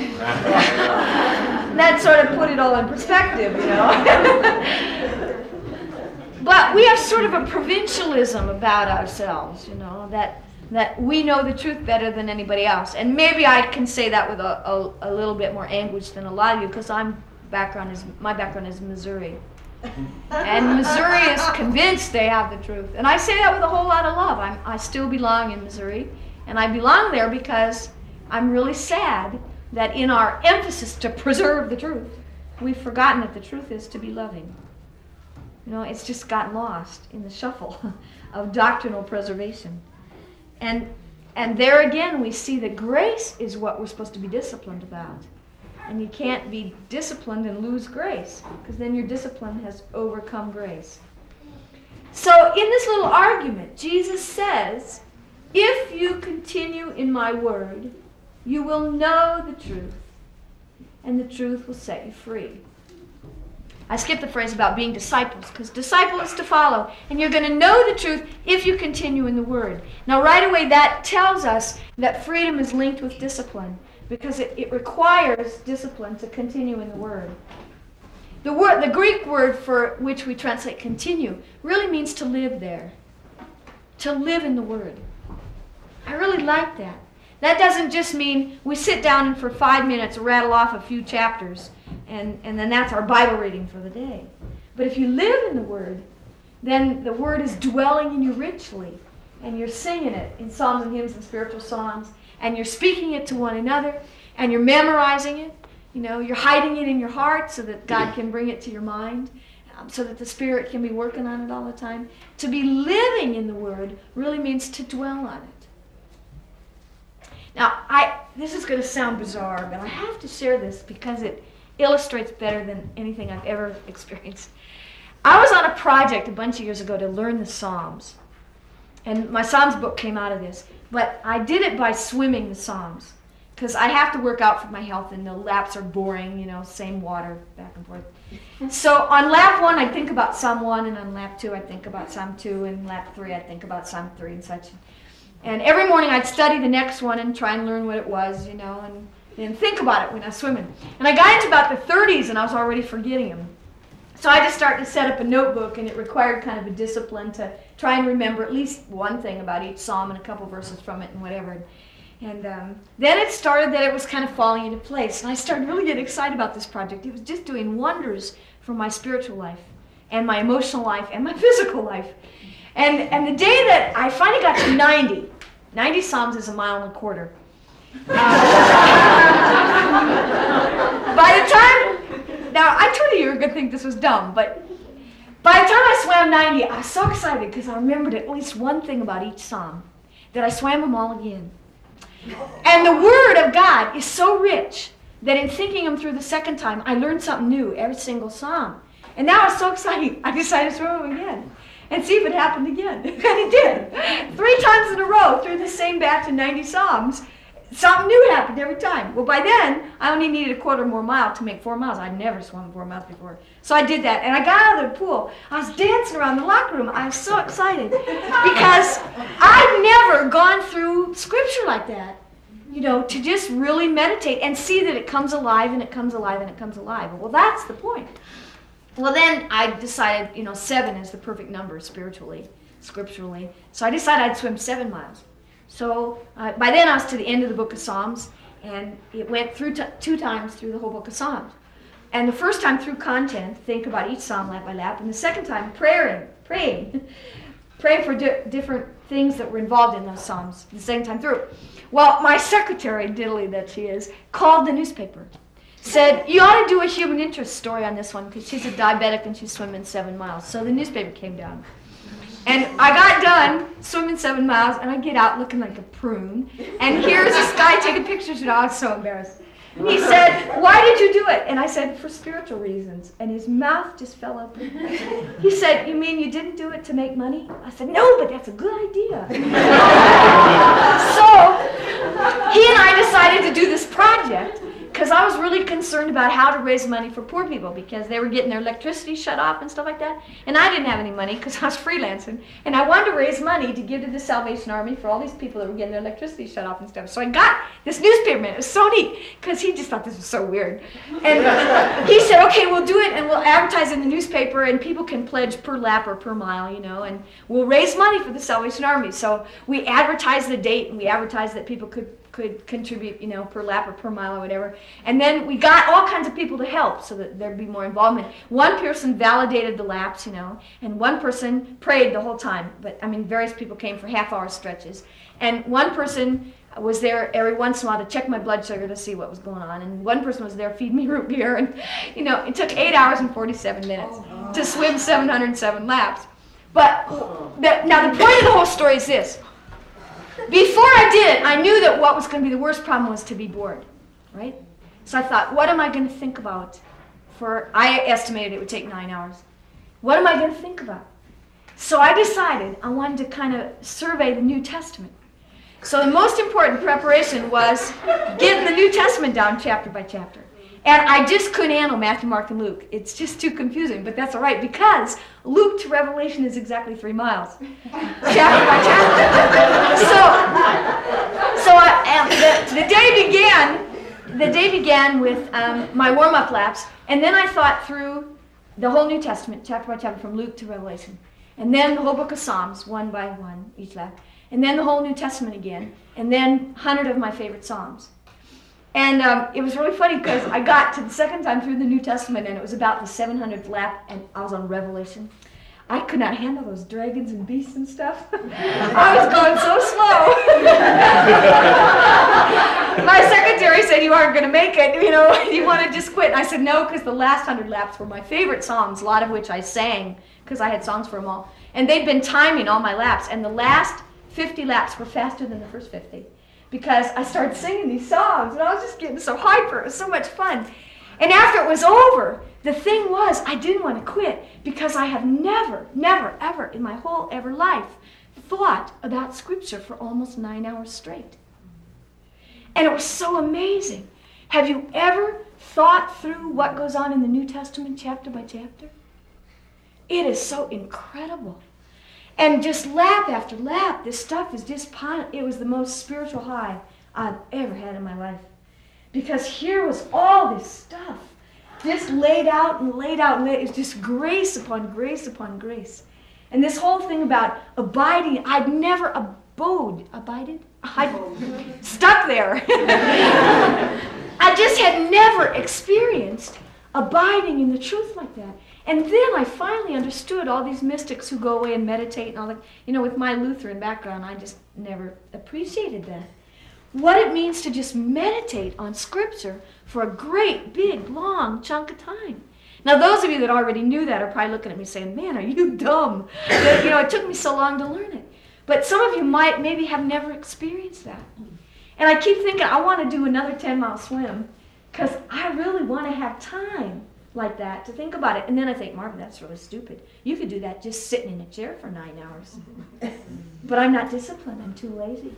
That sort of put it all in perspective, you know. But we have sort of a provincialism about ourselves, you know, that that we know the truth better than anybody else. And maybe I can say that with a, a, a little bit more anguish than a lot of you, because I'm background is my background is Missouri. And Missouri is convinced they have the truth. And I say that with a whole lot of love. I'm, I still belong in Missouri. And I belong there because I'm really sad that in our emphasis to preserve the truth, we've forgotten that the truth is to be loving. You know, it's just gotten lost in the shuffle of doctrinal preservation. And and there again we see that grace is what we're supposed to be disciplined about. And you can't be disciplined and lose grace, because then your discipline has overcome grace. So in this little argument, Jesus says, if you continue in my word, you will know the truth, and the truth will set you free. I skipped the phrase about being disciples, because disciple is to follow, and you're going to know the truth if you continue in the word. Now right away that tells us that freedom is linked with discipline, because it, it requires discipline to continue in the word. The word, the Greek word for which we translate continue, really means to live there. To live in the word. I really like that. That doesn't just mean we sit down and for five minutes rattle off a few chapters and, and then that's our Bible reading for the day. But if you live in the word, then the word is dwelling in you richly. And you're singing it in psalms and hymns and spiritual songs. And you're speaking it to one another, and you're memorizing it. You know, you're hiding it in your heart so that God can bring it to your mind, um, so that the Spirit can be working on it all the time. To be living in the Word really means to dwell on it. Now, I this is going to sound bizarre, but I have to share this because it illustrates better than anything I've ever experienced. I was on a project a bunch of years ago to learn the Psalms. And my Psalms book came out of this. But I did it by swimming the Psalms. Because I have to work out for my health, and the laps are boring, you know, same water, back and forth. So on lap one, I'd think about Psalm one, and on lap two, I'd think about Psalm two, and lap three, I'd think about Psalm three and such. And every morning, I'd study the next one and try and learn what it was, you know, and then think about it when I was swimming. And I got into about the thirties, and I was already forgetting them. So I just started to set up a notebook, and it required kind of a discipline to try and remember at least one thing about each psalm and a couple verses from it and whatever. And um, then it started that it was kind of falling into place. And I started really getting excited about this project. It was just doing wonders for my spiritual life and my emotional life and my physical life. And and the day that I finally got to ninety, ninety psalms is a mile and a quarter. Uh, by the time, now I told you you were going to think this was dumb, but by the time I swam ninety, I was so excited because I remembered at least one thing about each psalm, that I swam them all again. And the Word of God is so rich that in thinking them through the second time, I learned something new every single psalm. And now I was so excited, I decided to swim them again and see if it happened again. And it did. Three times in a row through the same batch of ninety psalms, something new happened every time. Well, by then, I only needed a quarter more mile to make four miles. I'd never swum four miles before. So I did that, and I got out of the pool. I was dancing around the locker room. I was so excited because I'd never gone through Scripture like that, you know, to just really meditate and see that it comes alive and it comes alive and it comes alive. Well, that's the point. Well, then I decided, you know, seven is the perfect number spiritually, scripturally. So I decided I'd swim seven miles. So uh, by then I was to the end of the book of Psalms, and it went through t- two times through the whole book of Psalms. And the first time through content, think about each psalm lap by lap, and the second time praying, praying, praying for di- different things that were involved in those psalms the second time through. Well, my secretary, diddly that she is, called the newspaper, said, you ought to do a human interest story on this one because she's a diabetic and she's swimming seven miles. So the newspaper came down. And I got done swimming seven miles, and I get out looking like a prune. And here's this guy taking pictures, and I was so embarrassed. He said, why did you do it? And I said, for spiritual reasons. And his mouth just fell open. He said, you mean you didn't do it to make money? I said, no, but that's a good idea. So he and I decided to do this project because I was really concerned about how to raise money for poor people because they were getting their electricity shut off and stuff like that. And I didn't have any money because I was freelancing. And I wanted to raise money to give to the Salvation Army for all these people that were getting their electricity shut off and stuff. So I got this newspaperman. It was so neat because he just thought this was so weird. And he said, okay, we'll do it and we'll advertise in the newspaper and people can pledge per lap or per mile, you know, and we'll raise money for the Salvation Army. So we advertised the date and we advertised that people could could contribute, you know, per lap or per mile or whatever. And then we got all kinds of people to help so that there'd be more involvement. One person validated the laps, you know, and one person prayed the whole time. But, I mean, various people came for half-hour stretches. And one person was there every once in a while to check my blood sugar to see what was going on. And one person was there feed me root beer. And, you know, it took eight hours and forty-seven minutes to swim seven hundred seven laps. But the, now the point of the whole story is this. Before I did it, I knew that what was going to be the worst problem was to be bored, right? So I thought, what am I going to think about for, I estimated it would take nine hours. What am I going to think about? So I decided I wanted to kind of survey the New Testament. So the most important preparation was getting the New Testament down chapter by chapter. And I just couldn't handle Matthew, Mark, and Luke. It's just too confusing, but that's all right, because Luke to Revelation is exactly three miles, chapter by chapter. So, so I, um, the, the day began, the day began with um, my warm-up laps, and then I thought through the whole New Testament, chapter by chapter, from Luke to Revelation, and then the whole book of Psalms, one by one, each lap, and then the whole New Testament again, and then one hundred of my favorite Psalms. And um, it was really funny because I got to the second time through the New Testament and it was about the seven hundredth lap and I was on Revelation. I could not handle those dragons and beasts and stuff. I was going so slow. My secretary said, you aren't going to make it, you know, you want to just quit. And I said, no, because the last one hundred laps were my favorite songs, a lot of which I sang because I had songs for them all. And they'd been timing all my laps and the last fifty laps were faster than the first fifty. Because I started singing these songs, and I was just getting so hyper. It was so much fun. And after it was over, the thing was, I didn't want to quit because I have never, never, ever in my whole ever life thought about Scripture for almost nine hours straight. And it was so amazing. Have you ever thought through what goes on in the New Testament chapter by chapter? It is so incredible. And just lap after lap, this stuff is just, it was the most spiritual high I've ever had in my life. Because here was all this stuff, just laid out and laid out, and laid, it's just grace upon grace upon grace. And this whole thing about abiding, I'd never abode, abided? I stuck there. I just had never experienced abiding in the truth like that. And then I finally understood all these mystics who go away and meditate and all that. You know, with my Lutheran background, I just never appreciated that. What it means to just meditate on Scripture for a great, big, long chunk of time. Now, those of you that already knew that are probably looking at me saying, man, are you dumb? That, you know, it took me so long to learn it. But some of you might maybe have never experienced that. And I keep thinking, I want to do another ten-mile swim because I really want to have time like that to think about it. And then I think, Marvin, that's really stupid. You could do that just sitting in a chair for nine hours. But I'm not disciplined. I'm too lazy.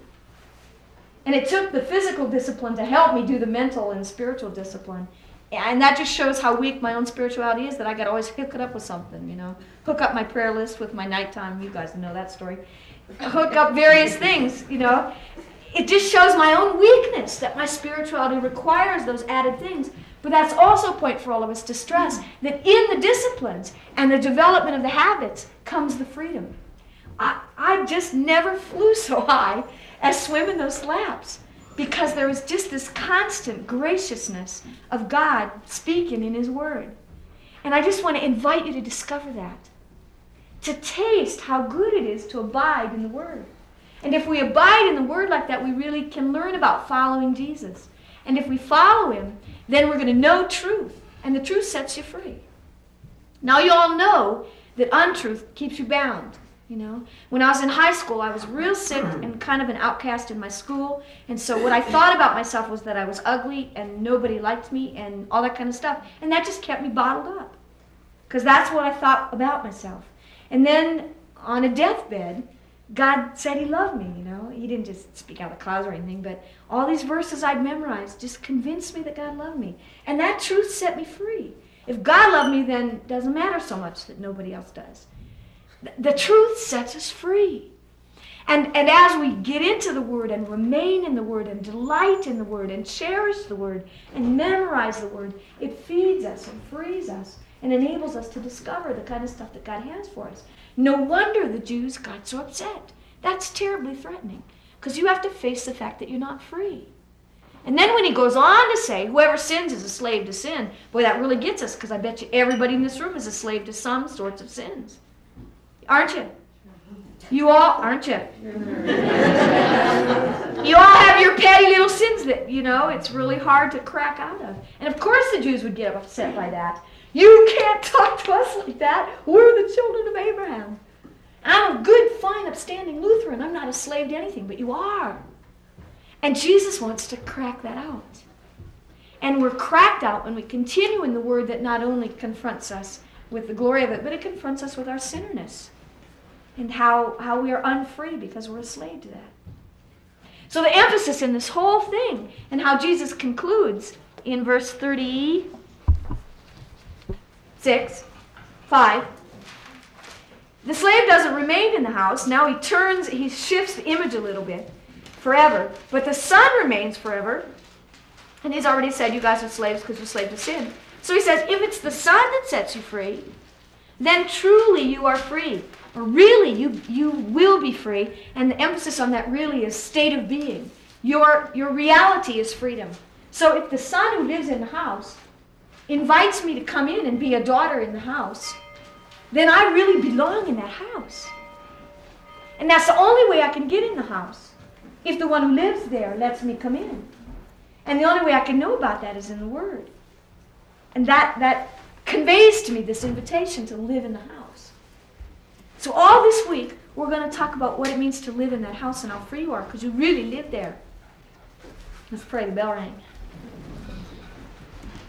And it took the physical discipline to help me do the mental and spiritual discipline. And that just shows how weak my own spirituality is, that I got to always hook it up with something, you know. Hook up my prayer list with my nighttime. You guys know that story. Hook up various things, you know. It just shows my own weakness, that my spirituality requires those added things. But that's also a point for all of us to stress, that in the disciplines and the development of the habits comes the freedom. I, I just never flew so high as swimming those laps, because there was just this constant graciousness of God speaking in His Word. And I just want to invite you to discover that, to taste how good it is to abide in the Word. And if we abide in the Word like that, we really can learn about following Jesus. And if we follow Him, then we're going to know truth, and the truth sets you free. Now you all know that untruth keeps you bound. You know, when I was in high school, I was real sick and kind of an outcast in my school. And so what I thought about myself was that I was ugly and nobody liked me and all that kind of stuff. And that just kept me bottled up, because that's what I thought about myself. And then on a deathbed, God said He loved me, you know. He didn't just speak out of the clouds or anything, but all these verses I'd memorized just convinced me that God loved me. And that truth set me free. If God loved me, then it doesn't matter so much that nobody else does. The truth sets us free. And, and as we get into the Word and remain in the Word and delight in the Word and cherish the Word and memorize the Word, it feeds us and frees us and enables us to discover the kind of stuff that God has for us. No wonder the Jews got so upset. That's terribly threatening, because you have to face the fact that you're not free. And then when He goes on to say, whoever sins is a slave to sin, boy, that really gets us, because I bet you everybody in this room is a slave to some sorts of sins. Aren't you? You all, aren't you? You all have your petty little sins that, you know, it's really hard to crack out of. And of course the Jews would get upset by that. You can't talk to us like that. We're the children of Abraham. I'm a good, fine, upstanding Lutheran. I'm not a slave to anything, but you are. And Jesus wants to crack that out. And we're cracked out when we continue in the Word that not only confronts us with the glory of it, but it confronts us with our sinnerness and how, how we are unfree because we're a slave to that. So the emphasis in this whole thing, and how Jesus concludes in verse thirty-six, five, the slave doesn't remain in the house. Now he turns, he shifts the image a little bit, forever. But the Son remains forever. And He's already said you guys are slaves because you're slaves to sin. So He says, if it's the Son that sets you free, then truly you are free. Or really, you, you will be free. And the emphasis on that really is state of being. Your, your reality is freedom. So if the son who lives in the house invites me to come in and be a daughter in the house, then I really belong in that house. And that's the only way I can get in the house, if the one who lives there lets me come in. And the only way I can know about that is in the Word. And that, that conveys to me this invitation to live in the house. So all this week, we're going to talk about what it means to live in that house and how free you are, because you really live there. Let's pray. The bell rang.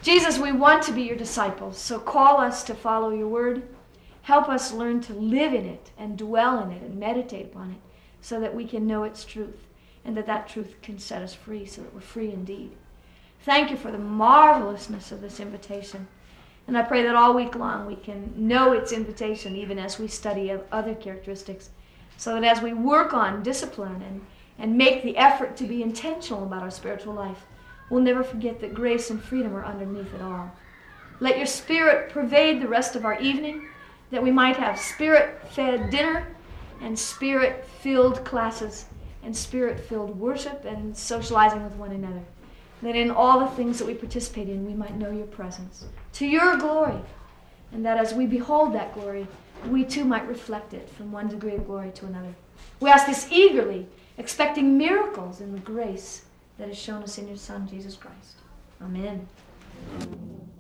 Jesus, we want to be your disciples, so call us to follow your word. Help us learn to live in it and dwell in it and meditate upon it so that we can know its truth and that that truth can set us free so that we're free indeed. Thank you for the marvelousness of this invitation. And I pray that all week long we can know its invitation even as we study other characteristics so that as we work on discipline and, and make the effort to be intentional about our spiritual life, we'll never forget that grace and freedom are underneath it all. Let your Spirit pervade the rest of our evening, that we might have Spirit-fed dinner and Spirit-filled classes and Spirit-filled worship and socializing with one another. That in all the things that we participate in, we might know your presence to your glory. And that as we behold that glory, we too might reflect it from one degree of glory to another. We ask this eagerly, expecting miracles in the grace that is shown us in your Son, Jesus Christ. Amen.